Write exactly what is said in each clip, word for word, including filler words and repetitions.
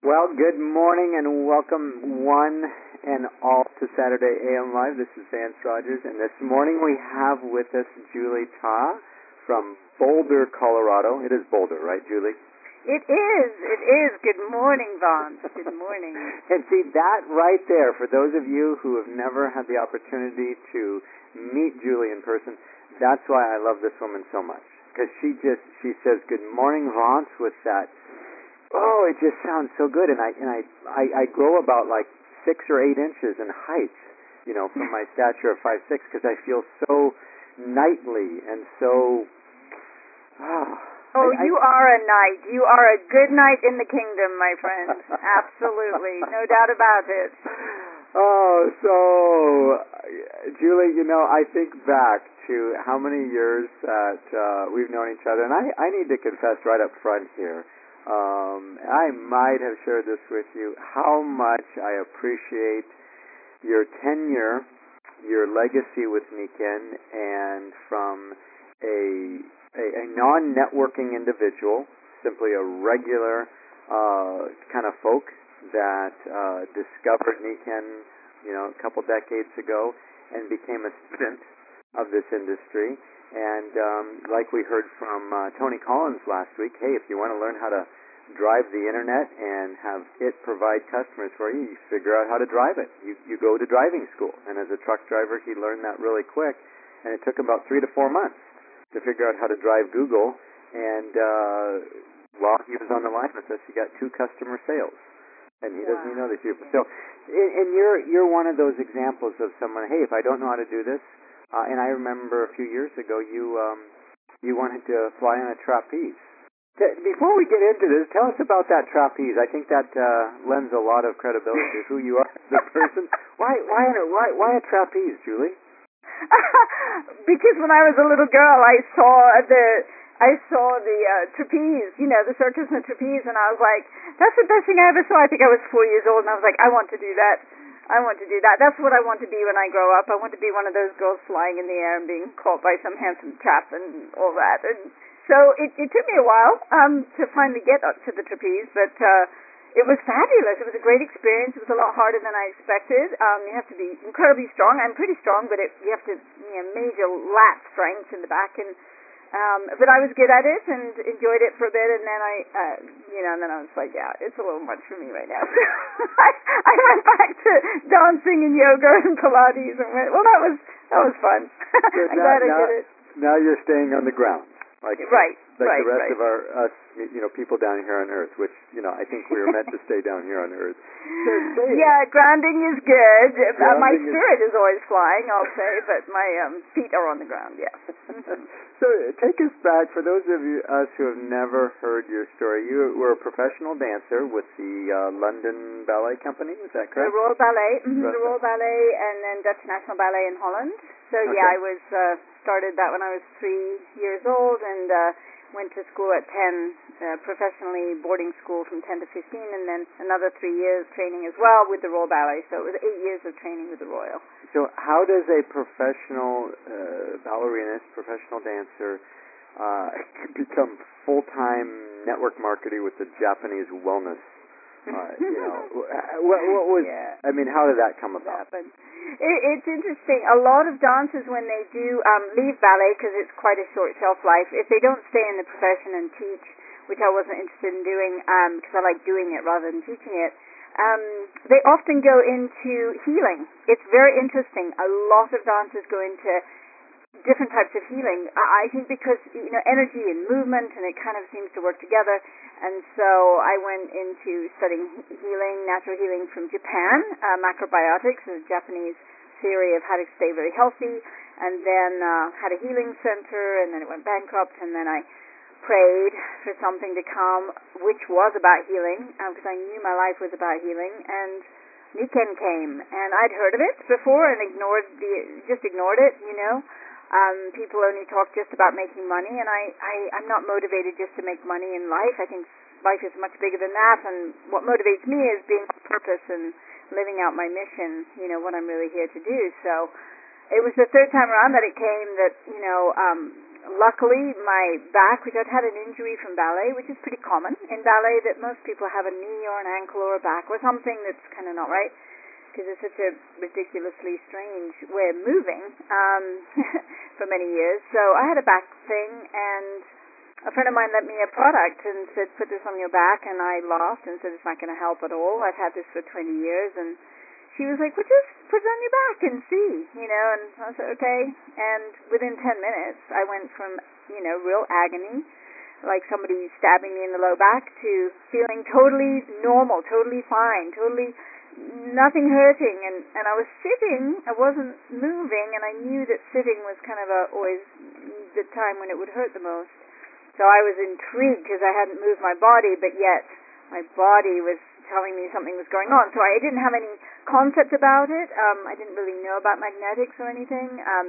Well, good morning and welcome one and all to Saturday A M Live. This is Vance Rogers, and this morning we have with us Julie Ta from Boulder, Colorado. It is Boulder, right, Julie? It is. It is. Good morning, Vance. Good morning. And see, that right there, for those of you who have never had the opportunity to meet Julie in person, that's why I love this woman so much. Because she just, she says, good morning, Vance, with that. Oh, it just sounds so good, and I and I, I, I grow about like six or eight inches in height, you know, from my stature of five six, because I feel so knightly and so. Oh, oh I, you I, are a knight. You are a good knight in the kingdom, my friend. Absolutely, no doubt about it. Oh, so Julie, you know, I think back to how many years that uh, we've known each other, and I, I need to confess right up front here. Um, I might have shared this with you, how much I appreciate your tenure, your legacy with Nikken, and from a, a, a non-networking individual, simply a regular uh, kind of folk that uh, discovered Nikken, you know, a couple decades ago and became a student of this industry. And um, like we heard from uh, Tony Collins last week, hey, if you want to learn how to drive the internet and have it provide customers for you, you figure out how to drive it. You you go to driving school. And as a truck driver, he learned that really quick. And it took about three to four months to figure out how to drive Google. And uh, while he was on the line with us, he got two customer sales. And he wow. doesn't even know these people. So, and you're you're one of those examples of someone, hey, if I don't know how to do this, Uh, and I remember a few years ago you um, you wanted to fly on a trapeze. T- before we get into this, tell us about that trapeze. I think that uh, lends a lot of credibility to who you are as a person. Why why a, why why a trapeze, Julie? Because when I was a little girl, I saw the I saw the uh, trapeze, you know, the circus and the trapeze, and I was like, that's the best thing I ever saw. I think I was four years old, and I was like, I want to do that. I want to do that. That's what I want to be when I grow up. I want to be one of those girls flying in the air and being caught by some handsome chap and all that. And so it, it took me a while um, to finally get up to the trapeze, but uh, it was fabulous. It was a great experience. It was a lot harder than I expected. Um, you have to be incredibly strong. I'm pretty strong, but it, you have to, you know, major lat strength in the back. And Um, but I was good at it and enjoyed it for a bit, and then I, uh, you know, and then I was like, yeah, it's a little much for me right now. So I, I went back to dancing and yoga and Pilates, and went, well, that was that was fun. I'm now, glad I now, did it. Now you're staying on the ground, like right, like right, the rest right. of our us, you know, people down here on Earth, which you know I think we were meant to stay down here on Earth. So yeah, grounding is good. Grounding uh, my is... spirit is always flying, I'll say, but my um, feet are on the ground. Yeah. So take us back, for those of you, us who have never heard your story. You were a professional dancer with the uh, London Ballet Company, is that correct? The Royal Ballet, mm-hmm, the Royal Ballet, and then Dutch National Ballet in Holland. So okay. yeah, I was uh, started that when I was three years old, and uh, went to school at ten, uh, professionally boarding school from ten to fifteen, and then another three years training as well with the Royal Ballet. So it was eight years of training with the Royal. So how does a professional uh, ballerina, professional dancer, uh, become full-time network marketer with the Japanese wellness? Uh, you know, what, what was? Yeah. I mean, how did that come about? It, it's interesting. A lot of dancers, when they do um, leave ballet, because it's quite a short shelf life, if they don't stay in the profession and teach, which I wasn't interested in doing, because um, I like doing it rather than teaching it. Um, they often go into healing. It's very interesting. A lot of dancers go into different types of healing. I think because, you know, energy and movement, and it kind of seems to work together. And so I went into studying healing, natural healing from Japan, uh, macrobiotics, a Japanese theory of how to stay very healthy, and then uh, had a healing center, and then it went bankrupt, and then I prayed for something to come, which was about healing, because um, I knew my life was about healing, and Nikken came, and I'd heard of it before and ignored the, just ignored it, you know. Um, people only talk just about making money, and I, I, I'm not motivated just to make money in life. I think life is much bigger than that, and what motivates me is being on purpose and living out my mission, you know, what I'm really here to do. So it was the third time around that it came that, you know, um, luckily, my back, which I'd had an injury from ballet, which is pretty common in ballet, that most people have a knee or an ankle or a back or something that's kind of not right, because it's such a ridiculously strange way of moving um, for many years. So I had a back thing, and a friend of mine lent me a product and said, put this on your back, and I laughed and said, it's not going to help at all. I've had this for twenty years, and she was like, well, just put it on your back and see, you know, and I said, okay. And within ten minutes, I went from, you know, real agony, like somebody stabbing me in the low back, to feeling totally normal, totally fine, totally nothing hurting. And, and I was sitting, I wasn't moving, and I knew that sitting was kind of a, always the time when it would hurt the most. So I was intrigued because I hadn't moved my body, but yet my body was telling me something was going on. So I didn't have any concept about it. Um, I didn't really know about magnetics or anything. Um,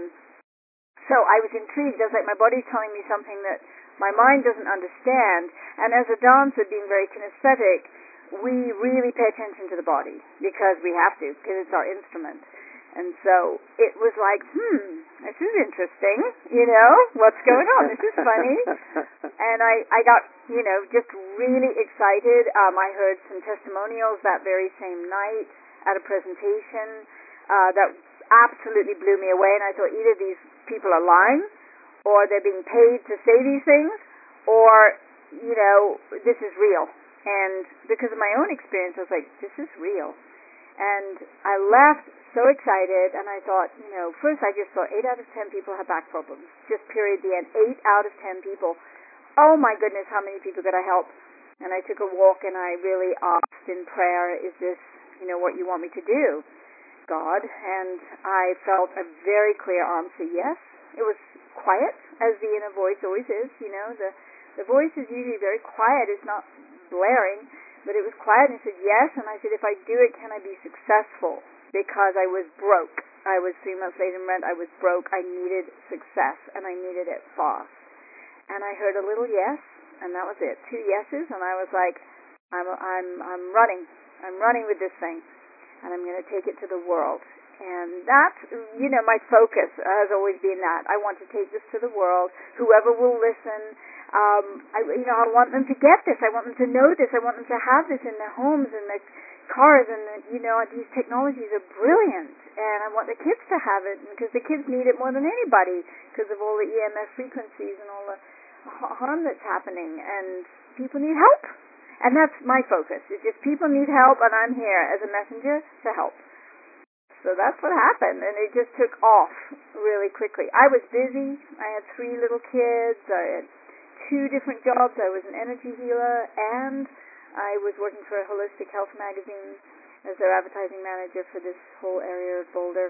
so I was intrigued. I was like, my body's telling me something that my mind doesn't understand. And as a dancer, being very kinesthetic, we really pay attention to the body because we have to, because it's our instrument. And so it was like, hmm, this is interesting, you know, what's going on? This is funny. And I, I got, you know, just really excited. Um, I heard some testimonials that very same night at a presentation uh, that absolutely blew me away. And I thought either these people are lying, or they're being paid to say these things, or, you know, this is real. And because of my own experience, I was like, this is real. And I left so excited, and I thought, you know, first I just thought eight out of ten people have back problems. Just period, the end. Eight out of ten people. Oh my goodness, how many people could I help? And I took a walk, and I really asked in prayer, is this, you know, what you want me to do, God? And I felt a very clear answer, yes. It was quiet, as the inner voice always is, you know. The, the voice is usually very quiet. It's not blaring. But it was quiet, and he said, yes. And I said, if I do it, can I be successful? Because I was broke. I was three months late in rent. I was broke. I needed success, and I needed it fast. And I heard a little yes, and that was it. Two yeses, and I was like, I'm, I'm, I'm running. I'm running with this thing, and I'm going to take it to the world. And that, you know, my focus has always been that. I want to take this to the world. Whoever will listen, Um, I, you know, I want them to get this. I want them to know this. I want them to have this in their homes and their cars. And the, you know, these technologies are brilliant, and I want the kids to have it because the kids need it more than anybody because of all the E M F frequencies and all the harm that's happening. And people need help, and that's my focus. It's just people need help, and I'm here as a messenger to help. So that's what happened, and it just took off really quickly. I was busy. I had three little kids. I had two different jobs. I was an energy healer, and I was working for a holistic health magazine as their advertising manager for this whole area of Boulder.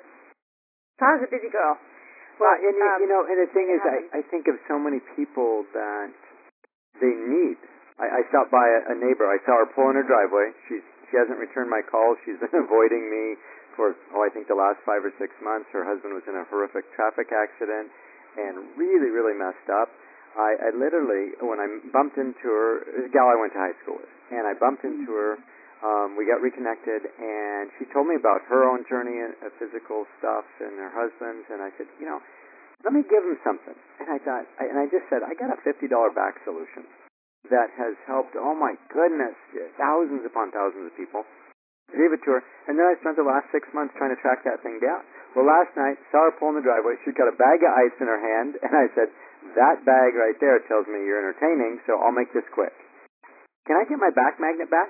So I was a busy girl. Well, But, and you, um, you know, and the thing is, I, I think of so many people that they need. I, I stopped by a, a neighbor. I saw her pull in her driveway. She's she hasn't returned my calls. She's been avoiding me for, oh, I think the last five or six months. Her husband was in a horrific traffic accident and really, really messed up. I, I literally, when I bumped into her, a gal I went to high school with, and I bumped into her, um, we got reconnected, and she told me about her own journey of physical stuff and her husband's, and I said, you know, let me give him something. And I thought, I, and I just said, I got a fifty dollars back solution that has helped, oh my goodness, thousands upon thousands of people. I gave it to her, and then I spent the last six months trying to track that thing down. Well, last night, saw her pull in the driveway. She's got a bag of ice in her hand, and I said, that bag right there tells me you're entertaining, so I'll make this quick. Can I get my back magnet back?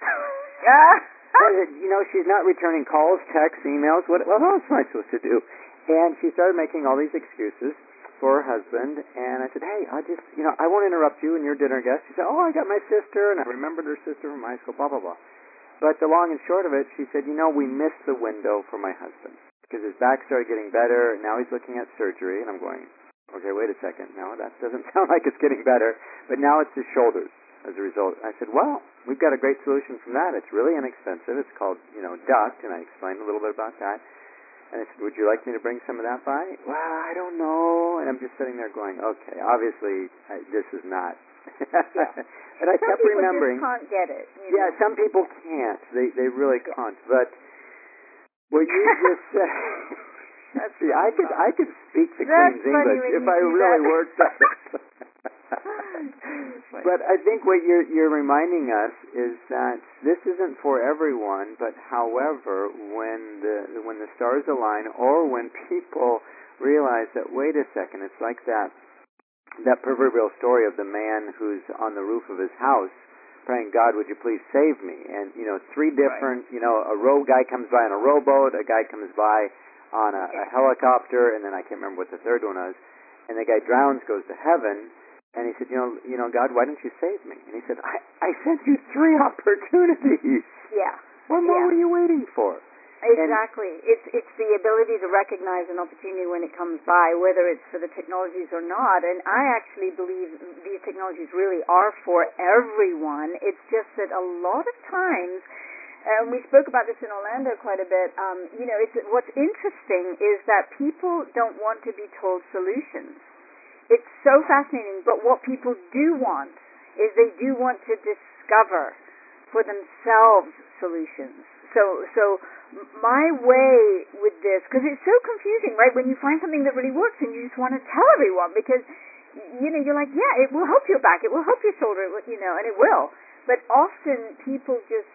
Yeah. You know, she's not returning calls, texts, emails. What, what else am I supposed to do? And she started making all these excuses for her husband, and I said, hey, I just, you know, I won't interrupt you and your dinner guest. She said, oh, I got my sister, and I remembered her sister from high school, blah, blah, blah. But the long and short of it, she said, you know, we missed the window for my husband because his back started getting better, and now he's looking at surgery, and I'm going, okay, wait a second. No, that doesn't sound like it's getting better, but now it's his shoulders as a result. I said, well, we've got a great solution from that. It's really inexpensive. It's called, you know, duct, and I explained a little bit about that. And I said, would you like me to bring some of that by? Well, I don't know. And I'm just sitting there going, okay, obviously I, this is not. Yeah. And I some kept people remembering. Some people just can't get it. You Yeah, know? some people can't. They they really yeah. can't. But what you just said, That's See, I could I could speak the That's Queen's English if I really that. worked at it. But I think what you're you're reminding us is that this isn't for everyone. But however, when the when the stars align, or when people realize that, wait a second, it's like that that proverbial story of the man who's on the roof of his house praying, God, would you please save me? And, you know, three different, right. you know, a row guy comes by on a rowboat, a guy comes by on a, a helicopter, and then I can't remember what the third one was. And the guy drowns, goes to heaven, and he said, you know, you know, God, why didn't you save me? And he said, I, I sent you three opportunities. Yeah. What more yeah. were you waiting for? Exactly. And it's it's the ability to recognize an opportunity when it comes by, whether it's for the technologies or not. And I actually believe these technologies really are for everyone. It's just that a lot of times, and we spoke about this in Orlando quite a bit, um, you know, it's, what's interesting is that people don't want to be told solutions. It's so fascinating, but what people do want is they do want to discover for themselves solutions. So, so my way with this, because it's so confusing, right? When you find something that really works and you just want to tell everyone, because, you know, you're like, yeah, it will help your back, it will help your shoulder, you know, and it will. But often people just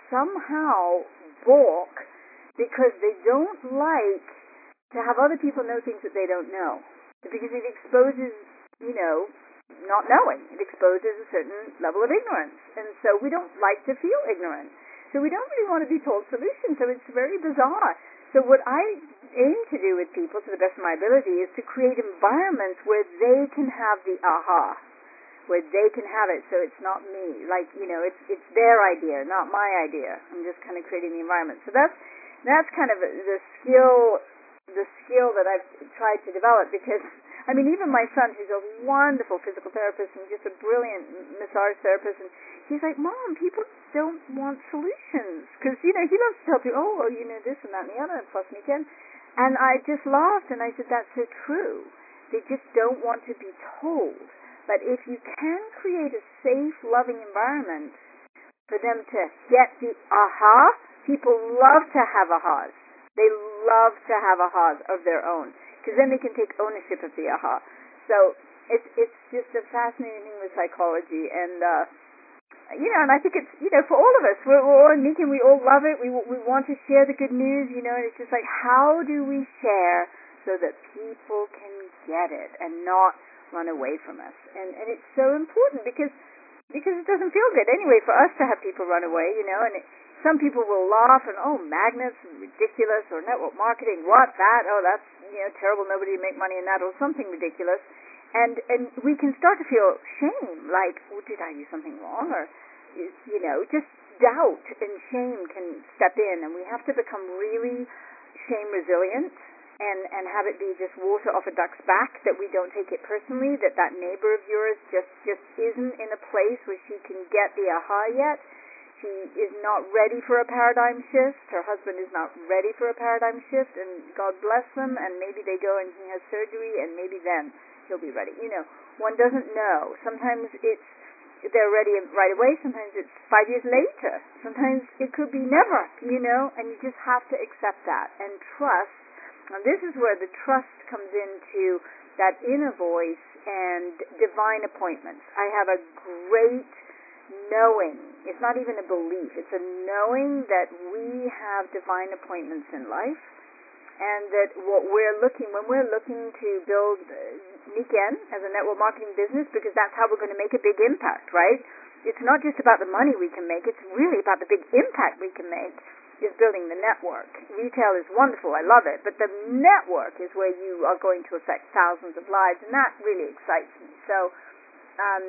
somehow balk because they don't like to have other people know things that they don't know. Because it exposes, you know, not knowing. It exposes a certain level of ignorance. And so we don't like to feel ignorant. So we don't really want to be told solutions. So it's very bizarre. So what I aim to do with people, to the best of my ability, is to create environments where they can have the aha, where they can have it. So it's not me. Like, you know, it's it's their idea, not my idea. I'm just kind of creating the environment. So that's that's kind of the skill, the skill that I've tried to develop. Because I mean, even my son, who's a wonderful physical therapist and just a brilliant massage therapist, and he's like, Mom, people don't want solutions. Because, you know, he loves to tell people, oh, well, you know, this and that and the other, plus me again. And I just laughed, and I said, that's so true. They just don't want to be told. But if you can create a safe, loving environment for them to get the aha, people love to have ahas. They love to have ahas of their own, because then they can take ownership of the aha. So it's it's just a fascinating thing with psychology, and uh, you know, and I think it's, you know, for all of us, we're, we're all unique and we all love it. We we want to share the good news, you know, and it's just like, how do we share so that people can get it and not run away from us? And and it's so important because because it doesn't feel good anyway for us to have people run away, you know, and it, some people will laugh and, oh, magnets, ridiculous, or network marketing, what, that, oh, that's, you know, terrible, nobody make money in that, or something ridiculous. And and we can start to feel shame, like, oh, did I do something wrong? Or, you know, just doubt and shame can step in, and we have to become really shame resilient and, and have it be just water off a duck's back, that we don't take it personally, that that neighbor of yours just, just isn't in a place where she can get the aha yet. She is not ready for a paradigm shift. Her husband is not ready for a paradigm shift, and God bless them, and maybe they go and he has surgery, and maybe then he'll be ready. You know, one doesn't know. Sometimes it's they're ready right away. Sometimes it's five years later. Sometimes it could be never, you know, and you just have to accept that and trust. And this is where the trust comes into that inner voice and divine appointments. I have a great knowing. It's not even a belief. It's a knowing that we have divine appointments in life, and that what we're looking, when we're looking to build Niken as a network marketing business, because that's how we're going to make a big impact, right? It's not just about the money we can make. It's really about the big impact we can make, is building the network. Retail is wonderful. I love it. But the network is where you are going to affect thousands of lives, and that really excites me. So, um,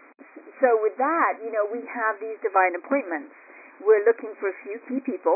So with that, you know, we have these divine appointments. We're looking for a few key people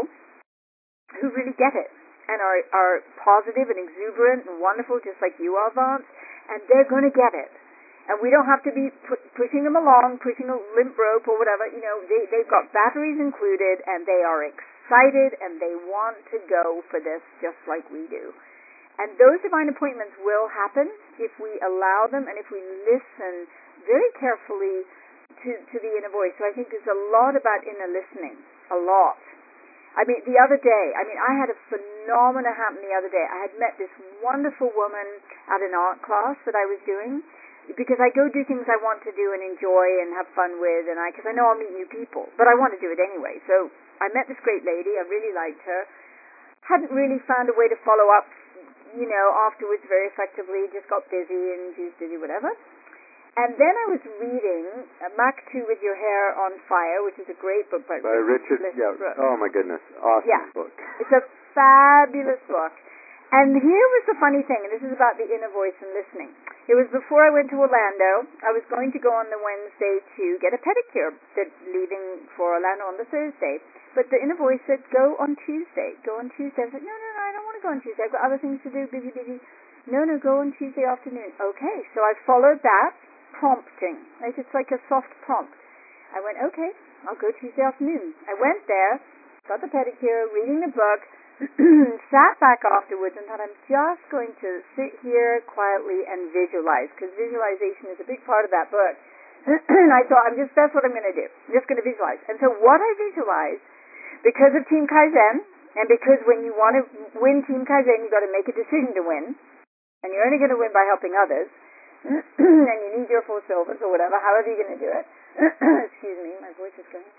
who really get it and are, are positive and exuberant and wonderful, just like you are, Vance, and they're going to get it. And we don't have to be pu- pushing them along, pushing a limp rope or whatever. You know, they, they've got batteries included, and they are excited, and they want to go for this just like we do. And those divine appointments will happen if we allow them and if we listen very carefully to, to the inner voice. So I think there's a lot about inner listening, a lot. I mean, the other day, I mean, I had a phenomena happen the other day. I had met this wonderful woman at an art class that I was doing, because I go do things I want to do and enjoy and have fun with, and I, because I know I'll meet new people, but I want to do it anyway. So I met this great lady. I really liked her. Hadn't really found a way to follow up, you know, afterwards very effectively. Just got busy, and she was busy, whatever. And then I was reading uh, Mach two with Your Hair on Fire, which is a great book by, by Richard. Yeah. Brooks. Oh my goodness, awesome yeah. book. It's a fabulous book. And here was the funny thing, and this is about the inner voice and listening. It was before I went to Orlando. I was going to go on the Wednesday to get a pedicure, that leaving for Orlando on the Thursday. But the inner voice said, go on Tuesday. Go on Tuesday. I said, no, no, no, I don't want to go on Tuesday. I've got other things to do, busy, busy. No, no, go on Tuesday afternoon. Okay, so I followed that prompting. Like, it's like a soft prompt. I went, okay, I'll go Tuesday afternoon. I went there, got the pedicure, reading the book, sat back afterwards and thought, I'm just going to sit here quietly and visualize, because visualization is a big part of that book. And I thought, I'm just, that's what I'm going to do. I'm just going to visualize. And so what I visualized, because of Team Kaizen, and because when you want to win Team Kaizen, you've got to make a decision to win, and you're only going to win by helping others, and you need your full silvers or whatever, however you're going to do it. Excuse me, my voice is going.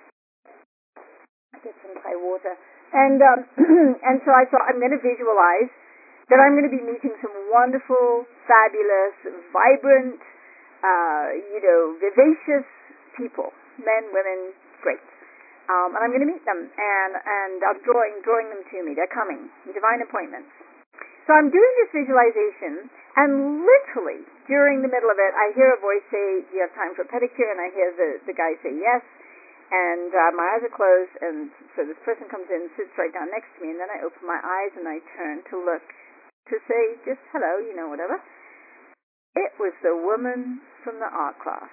I get some Thai water. And um, and so I thought, I'm going to visualize that I'm going to be meeting some wonderful, fabulous, vibrant, uh, you know, vivacious people, men, women, great. Um, and I'm going to meet them, and and I'm drawing drawing them to me. They're coming, divine appointments. So I'm doing this visualization, and literally during the middle of it, I hear a voice say, "Do you have time for a pedicure?" And I hear the the guy say, "Yes." And uh, my eyes are closed, and so this person comes in and sits right down next to me, and then I open my eyes and I turn to look to say just hello, you know, whatever. It was the woman from the art class.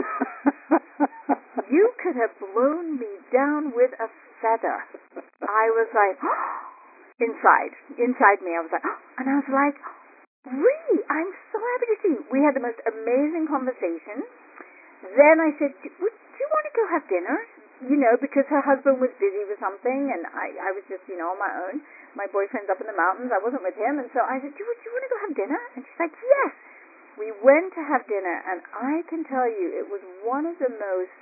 You could have blown me down with a feather. I was like, oh, inside, inside me, I was like, oh, and I was like, really, I'm so happy to see you. We had the most amazing conversation. Then I said, would you want to go have dinner? You know, because her husband was busy with something, and I, I was just, you know, on my own. My boyfriend's up in the mountains. I wasn't with him, and so I said, would you want to go have dinner? And she's like, yes. We went to have dinner, and I can tell you, it was one of the most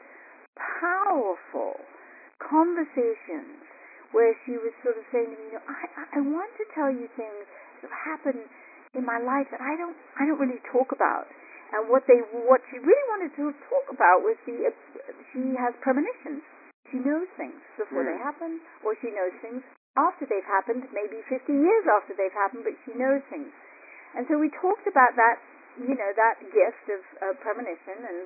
powerful conversations where she was sort of saying to me, you know, I, I want to tell you things that have happened in my life that I don't, I don't really talk about. And what they, what she really wanted to talk about was the, uh, she has premonitions. She knows things before mm. they happen, or she knows things after they've happened, maybe fifty years after they've happened, but she knows things. And so we talked about that, you know, that gift of uh, premonition and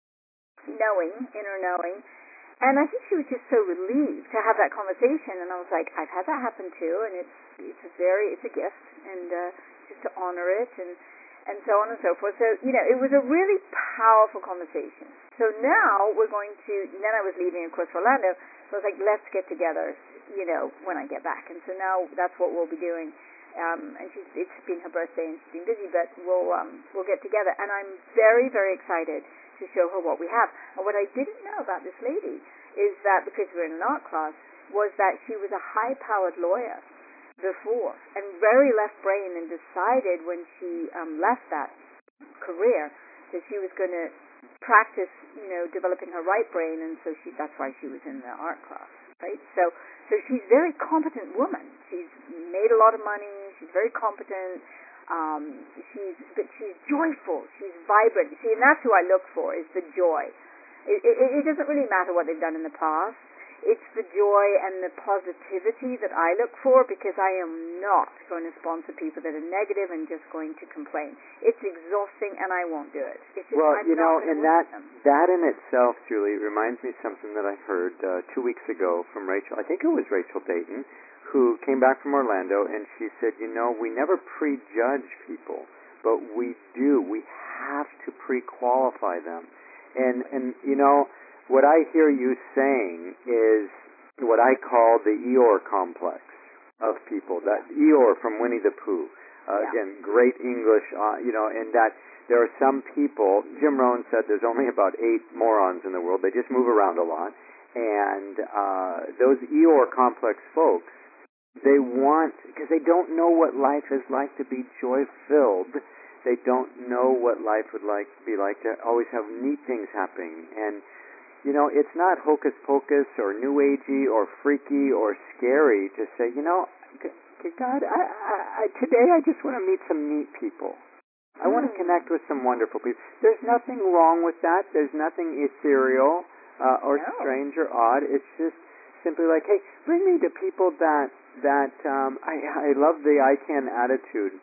knowing, inner knowing. And I think she was just so relieved to have that conversation. And I was like, I've had that happen too, and it's, it's a very, it's a gift, and uh, just to honor it, and and so on and so forth. So, you know, it was a really powerful conversation. So now we're going to, and then I was leaving, of course, for Orlando, so I was like, let's get together, you know, when I get back. And so now that's what we'll be doing. Um, and she's, it's been her birthday, and she's been busy, but we'll, um, we'll get together. And I'm very, very excited to show her what we have. And what I didn't know about this lady is that, because we're in an art class, was that she was a high-powered lawyer before, and very left brain, and decided when she um, left that career that she was going to practice, you know, developing her right brain, and so she, that's why she was in the art class, right? So, so she's a very competent woman. She's made a lot of money. She's very competent. Um, she's, but she's joyful. She's vibrant. See, and that's who I look for, is the joy. It, it, it doesn't really matter what they've done in the past. It's the joy and the positivity that I look for, because I am not going to sponsor people that are negative and just going to complain. It's exhausting, and I won't do it. It's just, well, I'm you know, and that them. that in itself, Julie, reminds me of something that I heard uh, two weeks ago from Rachel. I think it was Rachel Dayton, who came back from Orlando, and she said, you know, we never prejudge people, but we do. We have to pre-qualify them. And, and you know, what I hear you saying is what I call the Eeyore complex of people. That Eeyore from Winnie the Pooh. Uh, yeah. Again, great English, uh, you know, and that there are some people, Jim Rohn said there's only about eight morons in the world. They just move around a lot. And uh, those Eeyore complex folks, they want, because they don't know what life is like to be joy-filled. They don't know what life would like be like to always have neat things happening. And, you know, it's not hocus pocus or new agey or freaky or scary to say, you know, God, I, I, I, today I just want to meet some neat people. I want to connect with some wonderful people. There's nothing wrong with that. There's nothing ethereal uh, or No. strange or odd. It's just simply like, hey, bring me to people that that um, I, I love the I can attitude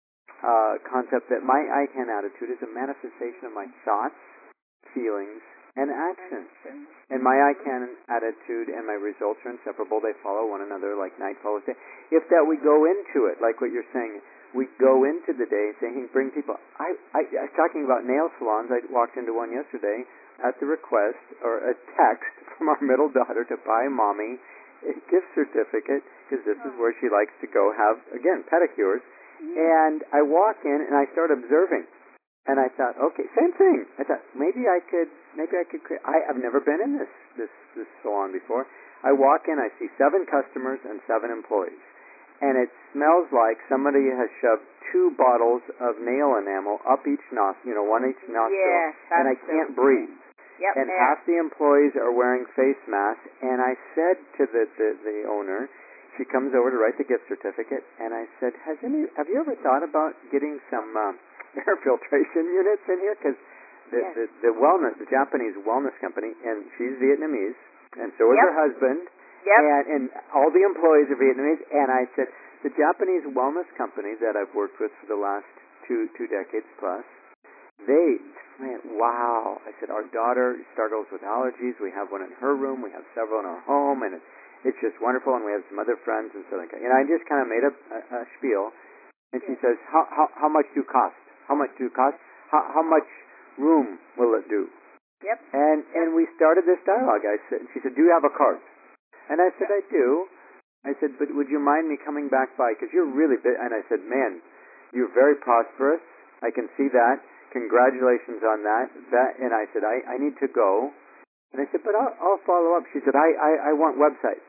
uh, concept. That my I can attitude is a manifestation of my thoughts, feelings, and actions. And my I can attitude and my results are inseparable. They follow one another like night follows day. If that we go into it, like what you're saying, we go into the day saying, bring people. I, I, I was talking about nail salons. I walked into one yesterday at the request or a text from our middle daughter to buy mommy a gift certificate because this is where she likes to go have, again, pedicures. And I walk in and I start observing. And I thought, okay, same thing. I thought maybe I could, maybe I could. Create, I, I've never been in this this this salon before. I walk in, I see seven customers and seven employees, and it smells like somebody has shoved two bottles of nail enamel up each nostril, you know, one each nostril, Yes, and I can't so breathe. Yep, and yeah. half the employees are wearing face masks. And I said to the, the the owner, she comes over to write the gift certificate, and I said, "Has any? Have you ever thought about getting some?" Um, air filtration units in here because the, yes. the the wellness, the Japanese wellness company, and she's Vietnamese, and so is Yep. her husband, Yep. and and all the employees are Vietnamese. And I said, the Japanese wellness company that I've worked with for the last two two decades plus, they, man, wow! I said, our daughter struggles with allergies. We have one in her room. We have several in our home, and it's it's just wonderful. And we have some other friends and so like. And I just kind of made up a, a spiel, and she says, how how how much do you cost? How much do it cost? How, how much room will it do? Yep. And and we started this dialogue. I said, she said, do you have a card? And I said, I do. I said, but would you mind me coming back by? Because you're really big. And I said, man, you're very prosperous. I can see that. Congratulations on that. That. And I said, I, I need to go. And I said, but I'll, I'll follow up. She said, I, I, I want websites.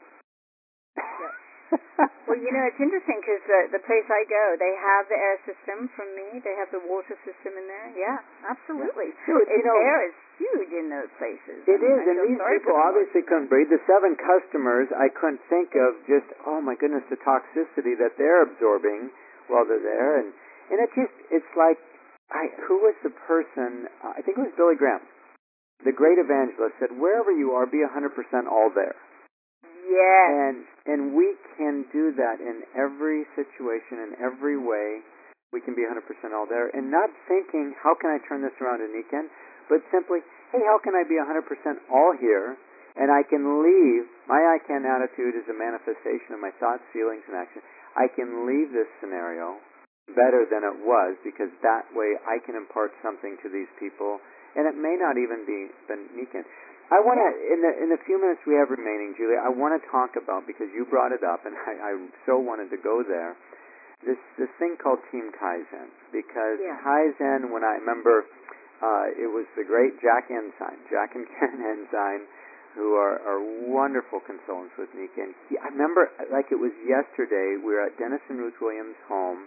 Well, you know, it's interesting because the, the place I go, they have the air system from me. They have the water system in there. Yeah, absolutely. So, It, you know, air is huge in those places. It I mean, is, I and feel these sorry people for them. obviously couldn't breathe. The seven customers, I couldn't think of just, oh my goodness, the toxicity that they're absorbing while they're there. And, and it just, it's like, I, who was the person, uh, I think it was Billy Graham, the great evangelist, said, wherever you are, be one hundred percent all there. Yes. And and we can do that in every situation, in every way. We can be one hundred percent all there, and not thinking, how can I turn this around in Nikken? But simply, hey, how can I be one hundred percent all here, and I can leave, my I can attitude is a manifestation of my thoughts, feelings, and action. I can leave this scenario better than it was, because that way I can impart something to these people, and it may not even be the Nikken. I want to, in the in the few minutes we have remaining, Julie, I want to talk about, because you brought it up, and I, I so wanted to go there, this this thing called Team Kaizen. Because Yeah. Kaizen, when I remember, uh, it was the great Jack Ensign, Jack and Karen Ensign, who are, are wonderful consultants with Nikken. He, I remember, like it was yesterday, we were at Dennis and Ruth Williams' home,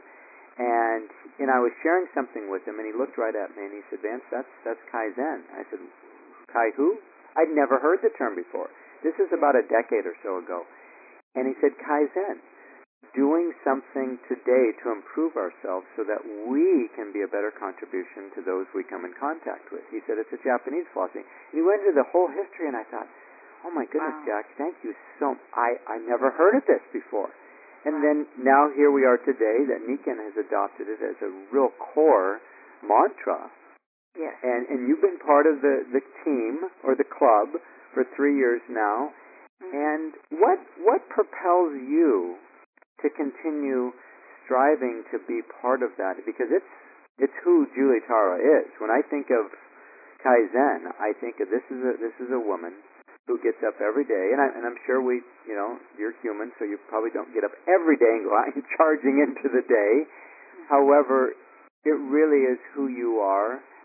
and and I was sharing something with him, and he looked right at me, and he said, Vance, that's, that's Kaizen. I said, Kai who? I'd never heard the term before. This is about a decade or so ago. And he said, Kaizen, doing something today to improve ourselves so that we can be a better contribution to those we come in contact with. He said it's a Japanese philosophy. And he went into the whole history, and I thought, oh my goodness, Wow. Jack, thank you so much. I, I never heard of this before. And Wow. then now here we are today that Nikken has adopted it as a real core mantra. Yes. And and you've been part of the, the team or the club for three years now. Mm-hmm. And what what propels you to continue striving to be part of that? Because it's it's who Julie Tara is. When I think of Kaizen, I think of this is a this is a woman who gets up every day, and I and I'm sure we you know you're human, so you probably don't get up every day and go out and charging into the day. However, it really is who you are,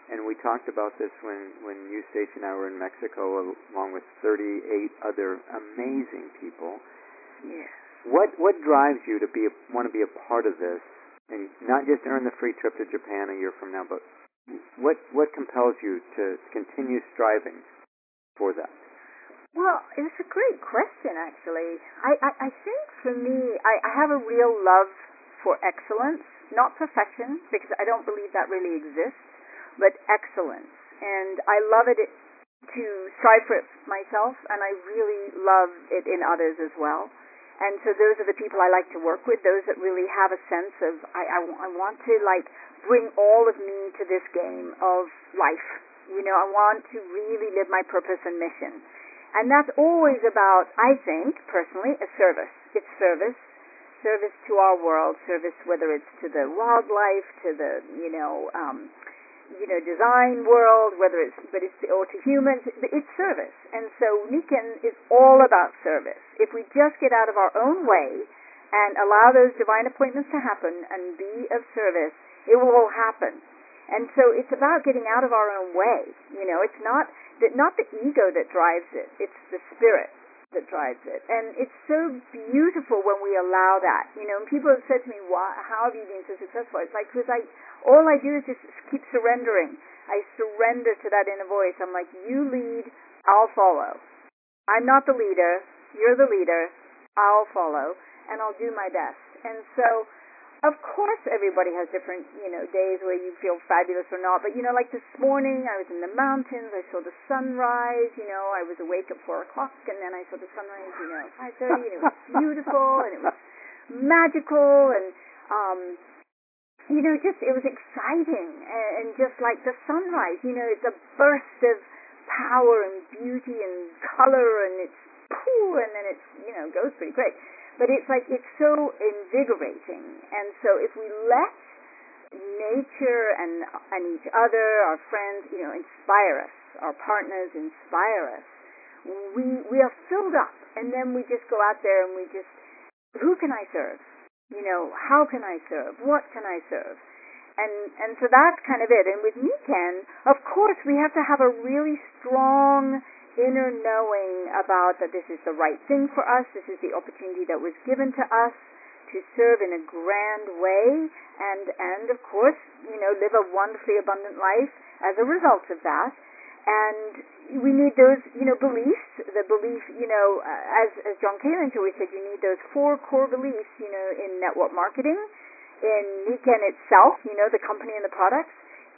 and we talked about this when, when you, Stacy, and I were in Mexico, along with thirty-eight other amazing people. Yes. What what drives you to be a, want to be a part of this, and not just earn the free trip to Japan a year from now, but what what compels you to continue striving for that? Well, it's a great question, actually. I, I, I think for me, I, I have a real love for excellence, not perfection, because I don't believe that really exists, but excellence. And I love it to strive for it myself, and I really love it in others as well. And so those are the people I like to work with, those that really have a sense of, I, I, I want to, like, bring all of me to this game of life. You know, I want to really live my purpose and mission. And that's always about, I think, personally, a service. It's service. Service to our world, service whether it's to the wildlife, to the, you know, um, you know, design world, whether it's, but it's, or to humans, it's service. And so Nikken is all about service. If we just get out of our own way and allow those divine appointments to happen and be of service, it will all happen. And so it's about getting out of our own way. You know, it's not that not the ego that drives it, it's the spirit that drives it. And it's so beautiful when we allow that. You know, and people have said to me, "Why? How have you been so successful?" It's like, because I, all I do is just keep surrendering. I surrender to that inner voice. I'm like, you lead, I'll follow. I'm not the leader, you're the leader, I'll follow, and I'll do my best. And so, of course, everybody has different, you know, days where you feel fabulous or not. But, you know, like this morning, I was in the mountains. I saw the sunrise. You know, I was awake at four o'clock, and then I saw the sunrise, you know, at five thirty, and it was beautiful, and it was magical, and, um, you know, just, it was exciting, and, and just like the sunrise, you know, it's a burst of power and beauty and color, and it's pooh, and then it's, you know, goes pretty quick. But it's like, it's so invigorating. And so if we let nature and and each other, our friends, you know, inspire us, our partners inspire us, we we are filled up. And then we just go out there and we just, who can I serve? You know, how can I serve? What can I serve? And and so that's kind of it. And with Nikken, of course, we have to have a really strong inner knowing about that this is the right thing for us, this is the opportunity that was given to us to serve in a grand way, and, and of course, you know, live a wonderfully abundant life as a result of that. And we need those, you know, beliefs, the belief, you know, as, as John Kalan always said, you need those four core beliefs, you know, in network marketing, in Nikken itself, you know, the company and the products,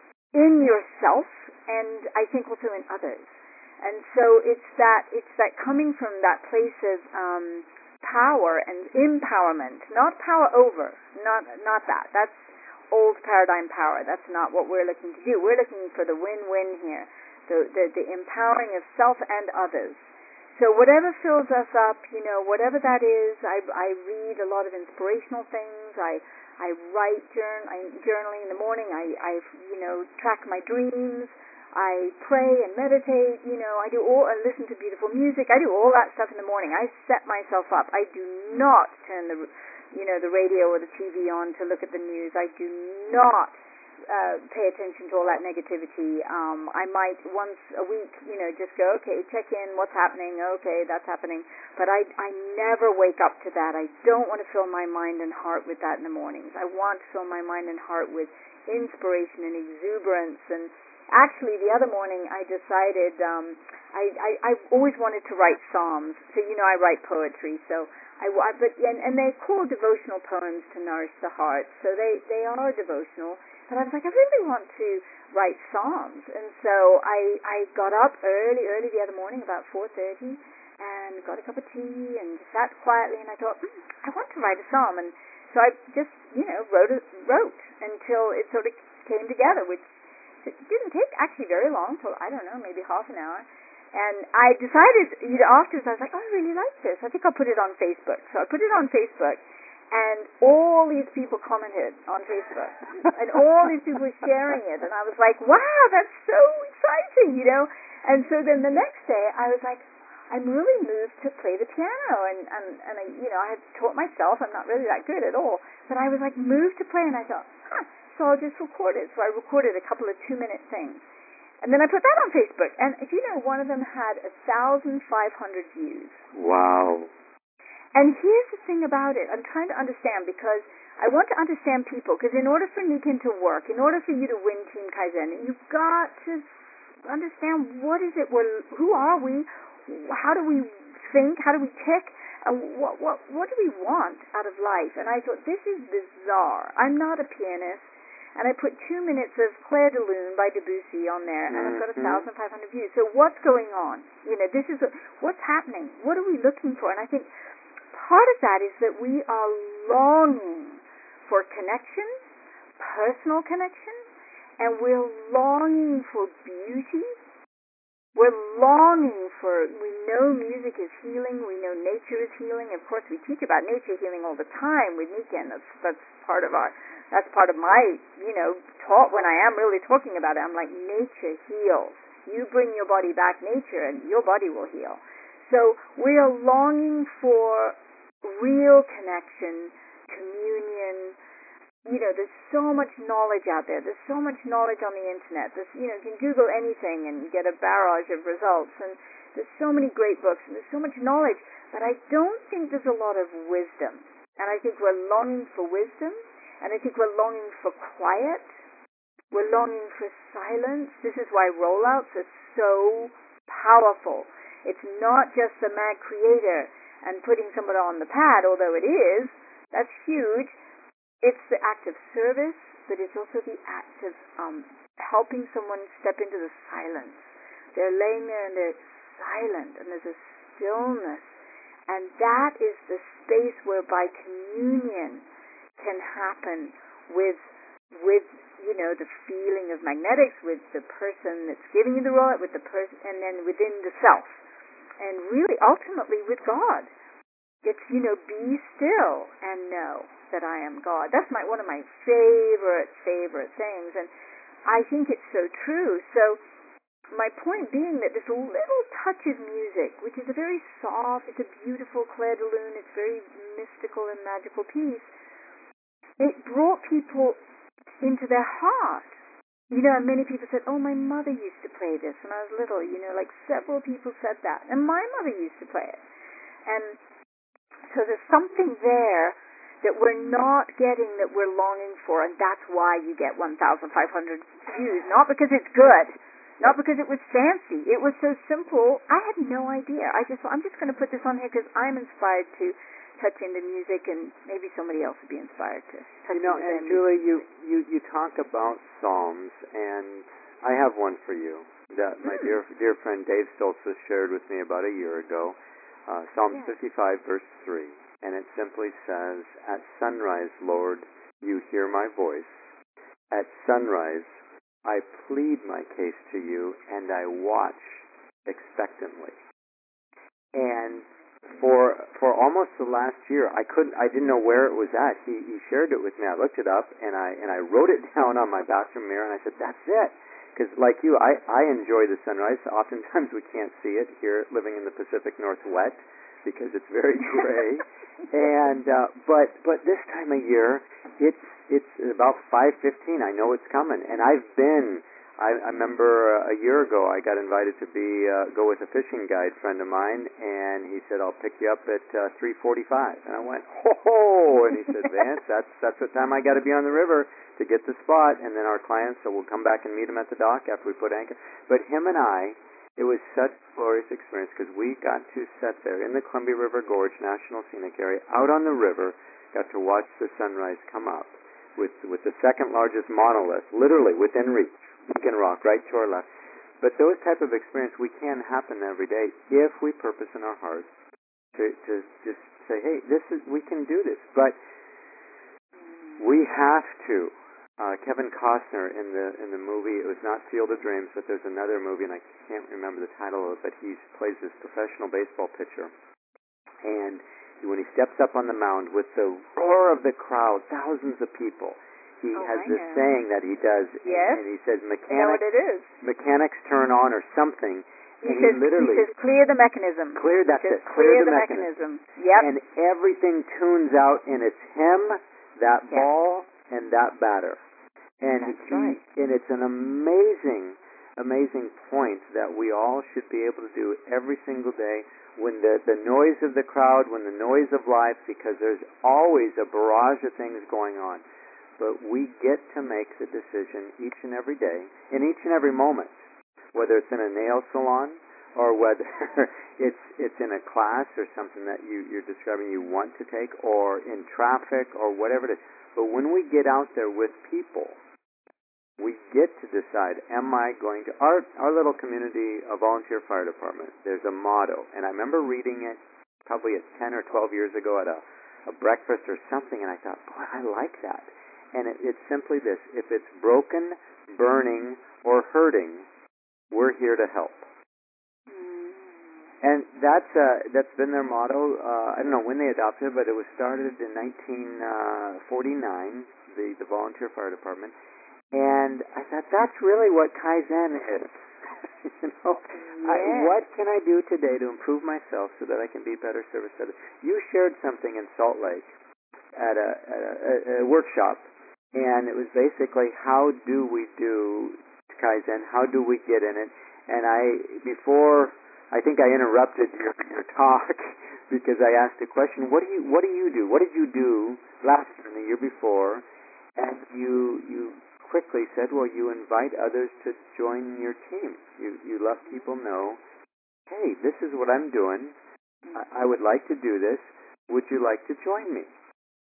in yourself, and I think also in others. And so it's that it's that coming from that place of um, power and empowerment, not power over, not not that. That's old paradigm power. That's not what we're looking to do. We're looking for the win-win here, the the, the empowering of self and others. So whatever fills us up, you know, whatever that is, I, I read a lot of inspirational things. I I write journal, I, journaling in the morning. I I you know track my dreams. I pray and meditate, you know, I do all, and listen to beautiful music. I do all that stuff in the morning. I set myself up. I do not turn the, you know, the radio or the T V on to look at the news. I do not uh, pay attention to all that negativity. Um, I might once a week, you know, just go, okay, check in, what's happening, okay, that's happening. But I, I never wake up to that. I don't want to fill my mind and heart with that in the mornings. I want to fill my mind and heart with inspiration and exuberance. And actually, the other morning I decided um, I, I I always wanted to write psalms. So you know I write poetry. So I, I but and, and they're called devotional poems to nourish the heart. So they they are devotional. But I was like, I really want to write psalms. And so I I got up early early the other morning about four thirty and got a cup of tea and sat quietly. And I thought, mm, I want to write a psalm. And so I just you know wrote a, wrote until it sort of came together, which it didn't take actually very long, till, I don't know, maybe half an hour. And I decided, you know, afterwards, I was like, oh, I really like this. I think I'll put it on Facebook. So I put it on Facebook, and all these people commented on Facebook. And all these people were sharing it. And I was like, wow, that's so exciting, you know. And so then the next day, I was like, I'm really moved to play the piano. And, and, and I, you know, I had taught myself. I'm not really that good at all. But I was like moved to play, and I thought, huh. So so I'll just record it. So I recorded a couple of two-minute things. And then I put that on Facebook. And do you know, one of them had one thousand five hundred views. Wow. And here's the thing about it. I'm trying to understand because I want to understand people. Because in order for Nikken to work, in order for you to win Team Kaizen, you've got to understand what is it, we're, who are we, how do we think, how do we tick, and what, what, what do we want out of life? And I thought, this is bizarre. I'm not a pianist. And I put two minutes of Clair de Lune by Debussy on there, and mm-hmm. I've got one thousand five hundred views. So what's going on? You know, this is a, what's happening. What are we looking for? And I think part of that is that we are longing for connection, personal connection, and we're longing for beauty. We're longing for, we know music is healing, we know nature is healing. Of course, we teach about nature healing all the time with Nikken. That's, that's part of our, that's part of my, you know, talk when I am really talking about it. I'm like, nature heals. You bring your body back nature and your body will heal. So we are longing for real connection, communion. You know, there's so much knowledge out there. There's so much knowledge on the internet. There's, you know, you can Google anything and get a barrage of results. And there's so many great books and there's so much knowledge. But I don't think there's a lot of wisdom. And I think we're longing for wisdom. And I think we're longing for quiet. We're longing for silence. This is why rollouts are so powerful. It's not just the mad creator and putting somebody on the pad, although it is. That's huge. It's the act of service, but it's also the act of um, helping someone step into the silence. They're laying there and they're silent, and there's a stillness. And that is the space whereby communion can happen with, with you know, the feeling of magnetics, with the person that's giving you the rollout, with the person, and then within the self. And really, ultimately, with God. It's, you know, be still and know that I am God. That's my one of my favorite, favorite things. And I think it's so true. So my point being that this little touch of music, which is a very soft, it's a beautiful Clair de Lune, it's very mystical and magical piece, it brought people into their heart. You know, and many people said, oh, my mother used to play this when I was little. You know, like several people said that. And my mother used to play it. And so there's something there that we're not getting that we're longing for, and that's why you get one thousand five hundred views. Not because it's good, not because it was fancy. It was so simple. I had no idea. I just thought, I'm just going to put this on here because I'm inspired to touch into music, and maybe somebody else would be inspired to touch you know, into and music. Julie, you, you, you talk about Psalms, and I have one for you that my mm. dear dear friend Dave Stoltzfus shared with me about a year ago. Uh, Psalm yeah. fifty-five, verse three, and it simply says, at sunrise, Lord, you hear my voice. At sunrise, I plead my case to you, and I watch expectantly. And for for almost the last year, I couldn't, I didn't know where it was at. He he shared it with me. I looked it up, and I and I wrote it down on my bathroom mirror, and I said, that's it. Because like you, I, I enjoy the sunrise. Oftentimes we can't see it here living in the Pacific Northwest because it's very gray. and uh, but but this time of year, it's it's about five fifteen. I know it's coming, and I've been. I, I remember uh, a year ago I got invited to be uh, go with a fishing guide friend of mine, and he said, I'll pick you up at uh, three forty-five. And I went, ho ho! And he said, Vance, that's that's what time I got to be on the river to get the spot. And then our clients, so we'll come back and meet him at the dock after we put anchor. But him and I, it was such a glorious experience because we got to sit there in the Columbia River Gorge National Scenic Area, out on the river, got to watch the sunrise come up with with the second largest monolith, literally within reach. Beacon Rock, right to our left. But those type of experience we can happen every day if we purpose in our hearts to, to just say, hey, this is we can do this. But we have to. Uh, Kevin Costner in the in the movie, it was not Field of Dreams, but there's another movie, and I can't remember the title of it, but he plays this professional baseball pitcher. And when he steps up on the mound with the roar of the crowd, thousands of people, he oh, has I this know. saying that he does, yes. and he says, I know mechanics, what it is. mechanics turn on or something, he and says, he literally... He says, clear the mechanism. Clear, that's it. Clear, clear the, the mechanism. mechanism. Yep. And everything tunes out, and it's him, that yes. ball, and that batter. And That's we, right. and it's an amazing, amazing point that we all should be able to do every single day when the, the noise of the crowd, when the noise of life, because there's always a barrage of things going on. But we get to make the decision each and every day, in each and every moment, whether it's in a nail salon or whether it's it's in a class or something that you, you're describing you want to take, or in traffic or whatever it is. But when we get out there with people, we get to decide, am I going to... Our, our little community, a volunteer fire department, there's a motto, and I remember reading it probably at ten or twelve years ago at a, a breakfast or something, and I thought, boy, I like that. And it, it's simply this: if it's broken, burning, or hurting, we're here to help. And that's uh, that's been their motto. Uh, I don't know when they adopted it, but it was started in nineteen forty-nine, the, the volunteer fire department. And I thought, that's really what Kaizen is. you know, yeah. I, what can I do today to improve myself so that I can be better service to others? You shared something in Salt Lake at a, at a, a workshop, and it was basically, how do we do Kaizen? How do we get in it? And I, before, I think I interrupted your, your talk because I asked a question. What do you What do you do? What did you do last year and the year before? And you you quickly said, well, you invite others to join your team. You you let people know, hey, this is what I'm doing. I, I would like to do this. Would you like to join me?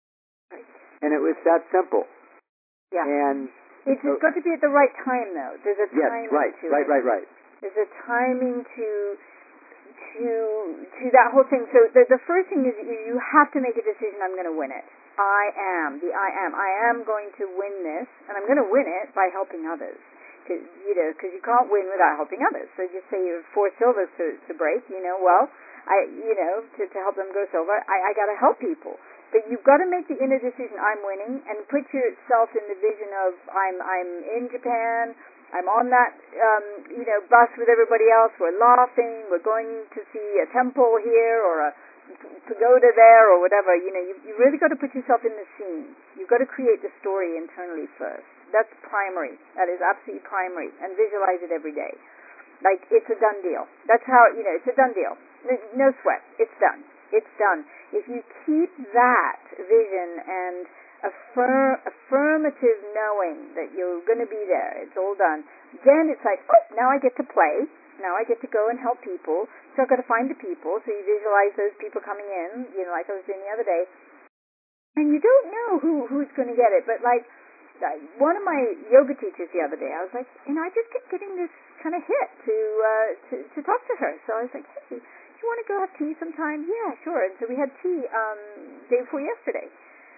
And it was that simple. Yeah. And it's so, got to be at the right time, though. There's a yes, timing right, to right, it. right, right. There's a timing to to to that whole thing. So the the first thing is you, you have to make a decision. I'm going to win it. I am the I am. I am going to win this, and I'm going to win it by helping others. Cause, you know, because you can't win without helping others. So just say you have four silvers to to break. You know, well, I you know to to help them go silver, I I got to help people. But you've got to make the inner decision. I'm winning, and put yourself in the vision of I'm I'm in Japan. I'm on that um, you know bus with everybody else. We're laughing. We're going to see a temple here or a pagoda there or whatever. You know, you you really got to put yourself in the scene. You've got to create the story internally first. That's primary. That is absolutely primary, and visualize it every day. Like it's a done deal. That's how you know it's a done deal. No sweat. It's done. It's done. If you keep that vision and affirm, affirmative knowing that you're going to be there, it's all done, then it's like, oh, now I get to play. Now I get to go and help people. So I've got to find the people. So you visualize those people coming in, you know, like I was doing the other day. And you don't know who who's going to get it. But like one of my yoga teachers the other day, I was like, you know, I just kept getting this kind of hit to uh, to, to talk to her. So I was like, hey, you want to go have tea sometime? Yeah, sure. And so we had tea um, day before yesterday.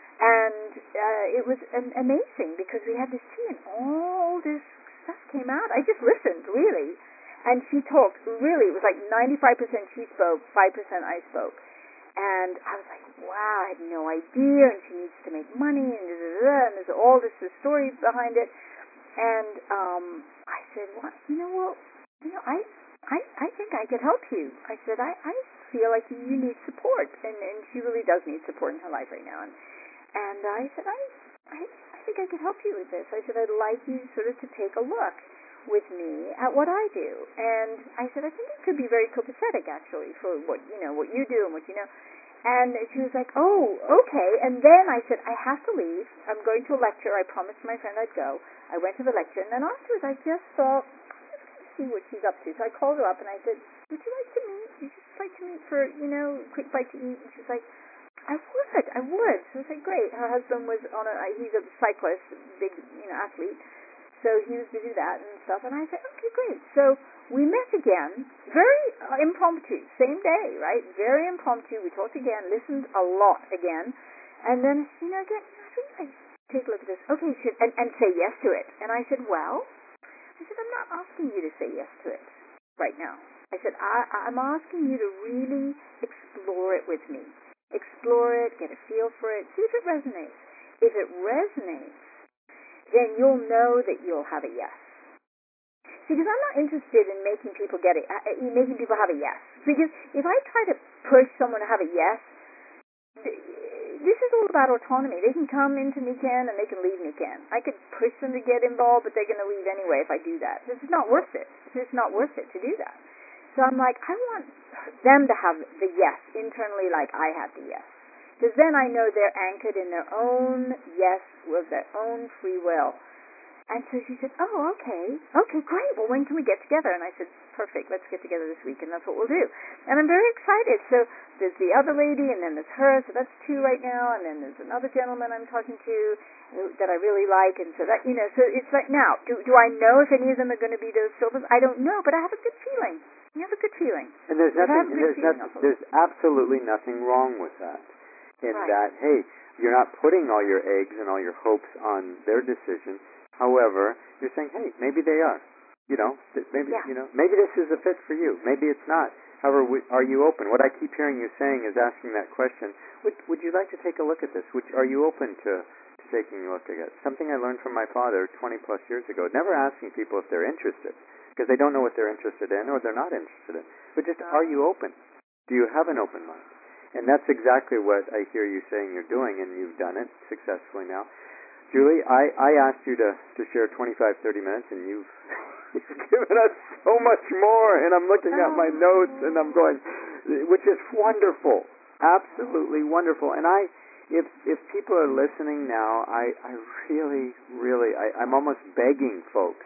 And uh, it was um, amazing because we had this tea and all this stuff came out. I just listened, really. And she talked, really, it was like ninety-five percent she spoke, five percent I spoke. And I was like, wow, I had no idea. And she needs to make money and, da, da, da, and there's all this, this story behind it. And um, I said, well, you know what, you know, I... I, I think I could help you. I said, I, I feel like you need support. And, and she really does need support in her life right now. And, and I said, I, I I think I could help you with this. I said, I'd like you sort of to take a look with me at what I do. And I said, I think it could be very copacetic, actually, for what, you know, what you do and what you know. And she was like, oh, okay. And then I said, I have to leave. I'm going to a lecture. I promised my friend I'd go. I went to the lecture. And then afterwards, I just thought, see what she's up to. So I called her up and I said, would you like to meet? Would you just like to meet for, you know, a quick bite to eat? And she's like, I would, I would. So I said, great. Her husband was on a, he's a cyclist, big, you know, athlete. So he was to do that and stuff. And I said, okay, great. So we met again, very uh, impromptu, same day, right? Very impromptu. We talked again, listened a lot again. And then, you know, again, I think I take a look at this. Okay, she said, and, and say yes to it. And I said, well, I said, I'm not asking you to say yes to it right now. I said, I, I'm asking you to really explore it with me. Explore it, get a feel for it, see if it resonates. If it resonates, then you'll know that you'll have a yes. See, because I'm not interested in making people get it, uh, making people have a yes. Because if I try to push someone to have a yes, this is all about autonomy. They can come into me, Ken, and they can leave me, Ken. I could push them to get involved, but they're going to leave anyway if I do that. This is not worth it. It's just not worth it to do that. So I'm like, I want them to have the yes internally like I had the yes. Because then I know they're anchored in their own yes with their own free will. And so she said, oh, okay. Okay, great. Well, when can we get together? And I said, perfect. Let's get together this week, and that's what we'll do. And I'm very excited. So there's the other lady, and then there's her. So that's two right now. And then there's another gentleman I'm talking to that I really like. And so that, you know, so it's like now, do, do I know if any of them are going to be those silvers? I don't know, but I have a good feeling. I have a good feeling. And there's But I nothing, have a and good there's, feeling nothing there's absolutely nothing wrong with that. In Right. that, hey, you're not putting all your eggs and all your hopes on their decision. However, you're saying, hey, maybe they are. You know, th- maybe Yeah. you know, maybe this is a fit for you. Maybe it's not. However, w- are you open? What I keep hearing you saying is asking that question. Would Would you like to take a look at this? Would, are you open to, to taking a look at it? Something I learned from my father twenty plus years ago. Never asking people if they're interested, because they don't know what they're interested in or they're not interested in. But just, are you open? Do you have an open mind? And that's exactly what I hear you saying you're doing, and you've done it successfully now. Julie, I, I asked you to, to share twenty-five, thirty minutes, and you've, you've given us so much more, and I'm looking at my notes, and I'm going, which is wonderful, absolutely wonderful. And I, if if people are listening now, I, I really, really, I, I'm almost begging folks,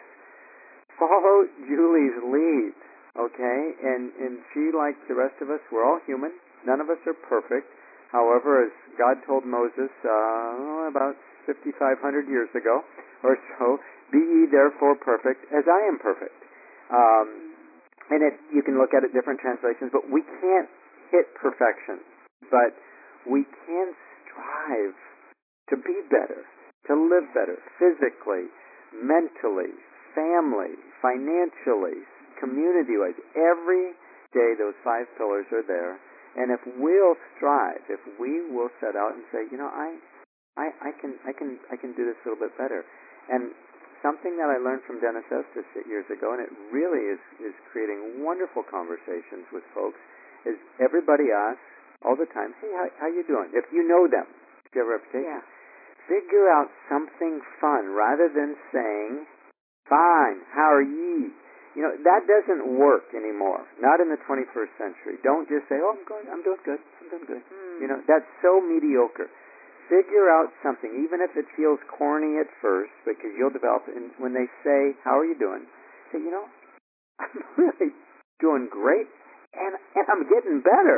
follow Julie's lead, okay? And, and she, like the rest of us, we're all human. None of us are perfect. However, as God told Moses uh, about fifty-five hundred years ago or so, be ye therefore perfect as I am perfect. Um, and it, you can look at it different translations, but we can't hit perfection. But we can strive to be better, to live better, physically, mentally, family, financially, community-wise. Every day those five pillars are there. And if we'll strive, if we will set out and say, you know, I, I, I can, I can, I can do this a little bit better. And something that I learned from Dennis Estes years ago, and it really is, is creating wonderful conversations with folks, is everybody asks all the time, hey, how, how you doing? If you know them, if you have a reputation, Yeah. figure out something fun rather than saying, fine, how are ye? You know, that doesn't work anymore. Not in the twenty-first century. Don't just say, oh, I'm going, I'm doing good. I'm doing good. Mm. You know, that's so mediocre. Figure out something, even if it feels corny at first, because you'll develop it. And when they say, how are you doing? Say, you know, I'm really doing great, and, and I'm getting better.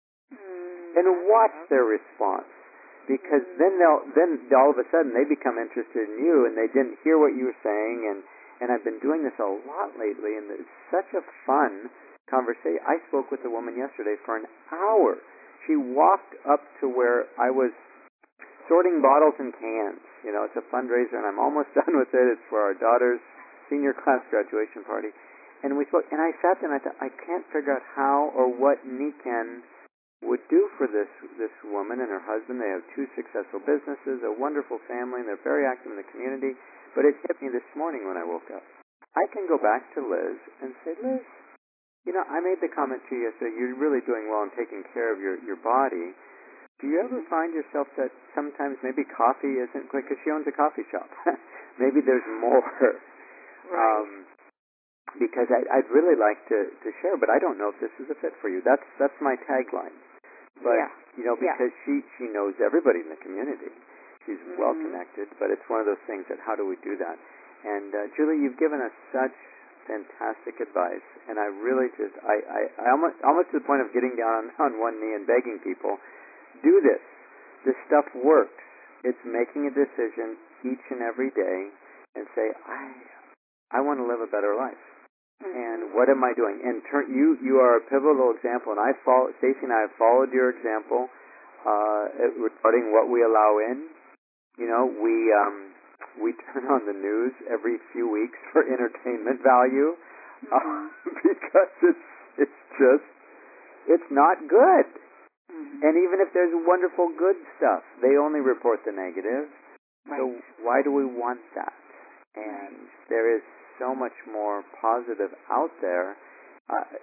Mm. And watch their response. Because then they'll, then all of a sudden they become interested in you, and they didn't hear what you were saying, and And I've been doing this a lot lately, and it's such a fun conversation. I spoke with a woman yesterday for an hour. She walked up to where I was sorting bottles and cans. You know, it's a fundraiser, and I'm almost done with it. It's for our daughter's senior class graduation party. And we spoke, and I sat there and I thought, I can't figure out how or what Niken would do for this this woman and her husband. They have two successful businesses, a wonderful family, and they're very active in the community. But it hit me this morning when I woke up. I can go back to Liz and say, Liz, you know, I made the comment to you yesterday, you're really doing well in taking care of your, your body. Do you ever find yourself that sometimes maybe coffee isn't quick, because she owns a coffee shop. Maybe there's more. Right. Um, because I, I'd really like to, to share, but I don't know if this is a fit for you. That's that's my tagline. But, yeah. you know, because yeah. she, she knows everybody in the community. She's Mm-hmm. well connected, but it's one of those things that how do we do that? And uh, Julie, you've given us such fantastic advice, and I really just, I, I, I almost, almost to the point of getting down on, on one knee and begging people, do this. This stuff works. It's making a decision each and every day and say, I, I want to live a better life. Mm-hmm. And what am I doing? And turn, you, you are a pivotal example, and I follow, Stacey and I have followed your example uh, regarding what we allow in. You know, we um, we turn on the news every few weeks for entertainment value uh, Mm-hmm. because it's it's just it's not good. Mm-hmm. And even if there's wonderful good stuff, they only report the negative. Right. So why do we want that? And there is so much more positive out there. Uh,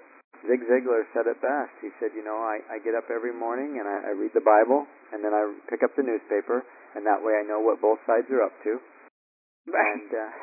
Zig Ziglar said it best. He said, you know, I, I get up every morning and I, I read the Bible, and then I pick up the newspaper, and that way I know what both sides are up to. Right. And, uh,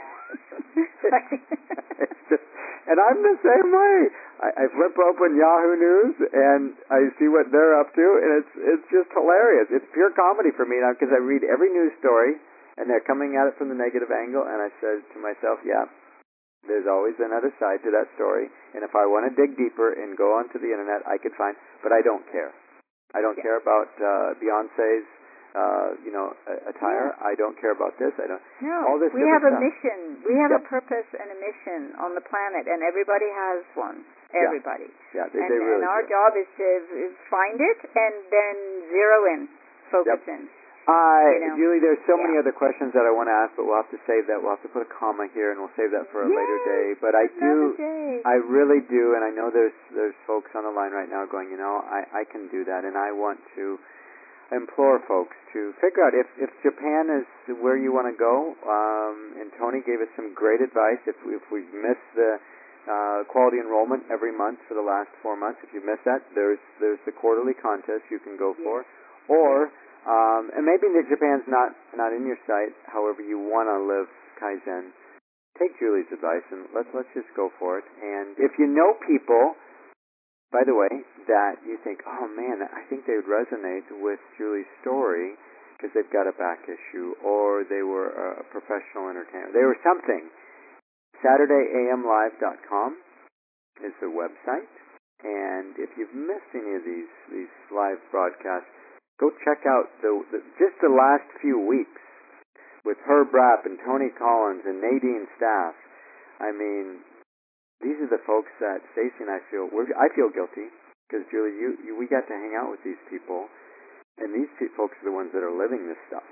it's just, and I'm the same way. I, I flip open Yahoo News, and I see what they're up to, and it's it's just hilarious. It's pure comedy for me now, because I read every news story, and they're coming at it from the negative angle, and I said to myself, yeah, there's always another side to that story, and if I want to dig deeper and go onto the internet, I could find, but I don't care. I don't Yeah. care about uh, Beyonce's, uh, you know, attire. Yeah. I don't care about this. I don't. No, all this we have a stuff. mission. We have Yep. a purpose and a mission on the planet, and everybody has one. Everybody. Yeah, yeah they, and, they really and our do. job is to find it and then zero in, focus Yep. in. Uh, You know. Julie, there's so Yeah. many other questions that I want to ask, but we'll have to save that. We'll have to put a comma here, and we'll save that for a Yay, later day. But I do, another day. I really do, and I know there's there's folks on the line right now going, you know, I, I can do that, and I want to implore folks to figure out if, if Japan is where you want to go. Um, and Tony gave us some great advice. If, if we've missed the uh, quality enrollment every month for the last four months, if you missed that, there's there's the quarterly contest you can go for. Or Um, and maybe that Japan's not, not in your sight, however you want to live Kaizen. Take Julie's advice and let's, let's just go for it. And if you know people, by the way, that you think, oh man, I think they would resonate with Julie's story because they've got a back issue or they were a professional entertainer. They were something. Saturday A M live dot com is the website. And if you've missed any of these, these live broadcasts, go check out the, the just the last few weeks with Herb Rapp and Tony Collins and Nadine Staff. I mean, these are the folks that Stacy and I feel. We're, I feel guilty because Julie, you, you we got to hang out with these people, and these two folks are the ones that are living this stuff,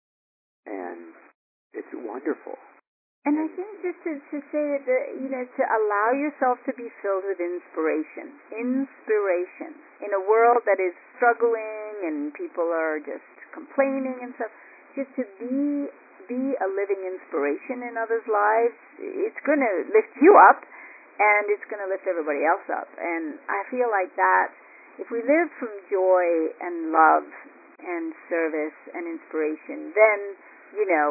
and it's wonderful. And I think just to, to say that, the, you know, to allow yourself to be filled with inspiration. Inspiration. In a world that is struggling and people are just complaining and stuff, just to be be a living inspiration in others' lives, it's going to lift you up and it's going to lift everybody else up. And I feel like that, if we live from joy and love and service and inspiration, then, you know,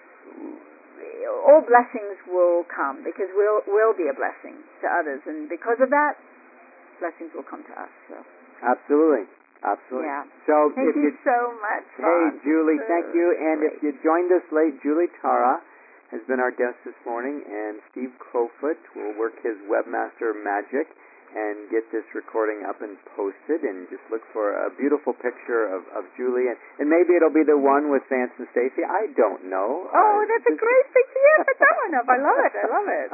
all blessings will come because we'll we'll be a blessing to others, and because of that, blessings will come to us. So absolutely, absolutely. Yeah. So thank if you, you so much. Hey, Ron. Julie, So thank you. And great. if you joined us late, Julie Tara has been our guest this morning, and Steve Crowfoot will work his webmaster magic and get this recording up and posted, and just look for a beautiful picture of, of Julie, and, and maybe it'll be the one with Vance and Stacy. I don't know. Oh, uh, that's a great picture. Yeah, put that one up. I love it. I love it.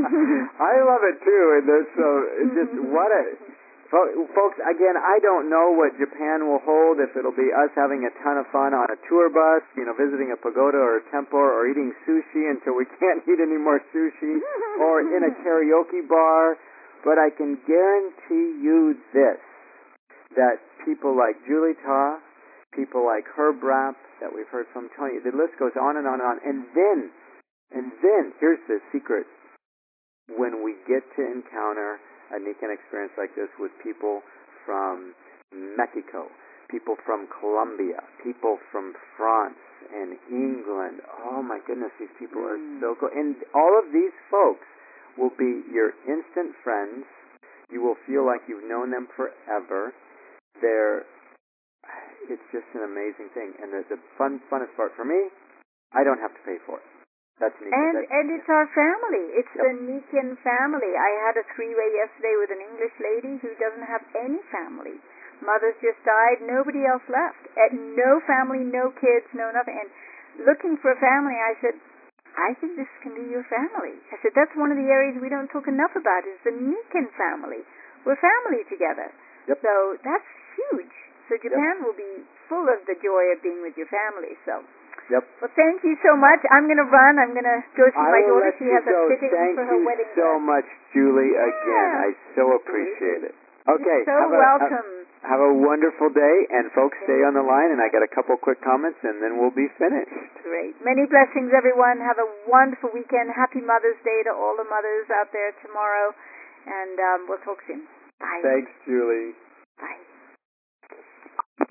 I love it too, and there's so it's just what a folks. Again, I don't know what Japan will hold. If it'll be us having a ton of fun on a tour bus, you know, visiting a pagoda or a temple, or eating sushi until we can't eat any more sushi, or in a karaoke bar. But I can guarantee you this, that people like Julie Ta, people like Herb Rapp, that we've heard from Tony, the list goes on and on and on. And then, and then, here's the secret. When we get to encounter a Nikan experience like this with people from Mexico, people from Colombia, people from France and England, oh my goodness, these people are so cool. And all of these folks will be your instant friends. You will feel like you've known them forever. They're, it's just an amazing thing. And the, the fun, funnest part for me, I don't have to pay for it. That's Nikan. And That's, and it's our family. It's Yep. the Nikan family. I had a three-way yesterday with an English lady who doesn't have any family. Mother's just died. Nobody else left. And no family, no kids, no nothing. And looking for a family, I said, I think this can be your family. I said, that's one of the areas we don't talk enough about is the Nikan family. We're family together. Yep. So that's huge. So Japan Yep. will be full of the joy of being with your family. So, Yep. well, thank you so much. I'm going to run. I'm going to go see I my will daughter. let She you has a go. fitting Thank for her you wedding so dress. much, Julie, Yeah. again. I so appreciate it. Okay. You're so have a, welcome. Have, have a wonderful day, and folks, stay on the line, and I got a couple quick comments, and then we'll be finished. Great. Many blessings, everyone. Have a wonderful weekend. Happy Mother's Day to all the mothers out there tomorrow, and um, we'll talk soon. Bye. Thanks, Julie. Bye.